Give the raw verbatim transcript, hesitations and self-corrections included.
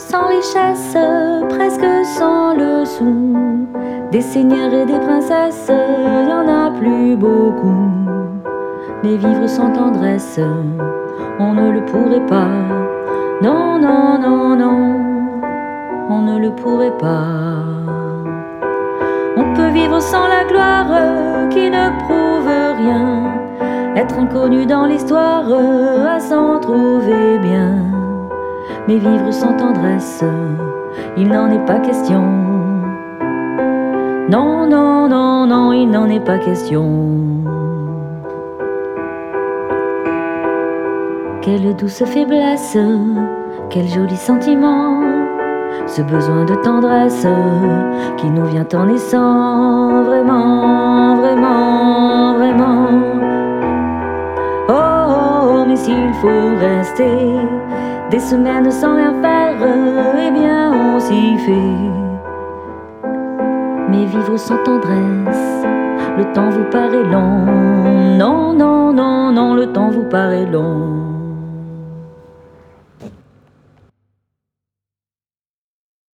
sans richesse, presque sans le sou. Des seigneurs et des princesses, il y en a plus beaucoup. Mais vivre sans tendresse, on ne le pourrait pas. Non, non, non, non, on ne le pourrait pas. On peut vivre sans la gloire qui ne prouve rien, être inconnu dans l'histoire à s'en trouver bien. Mais vivre sans tendresse, il n'en est pas question. Non, non, non, non, il n'en est pas question. Quelle douce faiblesse, quel joli sentiment, ce besoin de tendresse qui nous vient en naissant, vraiment, vraiment, vraiment. Oh, oh, oh, mais s'il faut rester des semaines sans rien faire, eh bien on s'y fait. Mais vivre sans tendresse, le temps vous paraît long. Non, non, non, non, le temps vous paraît long.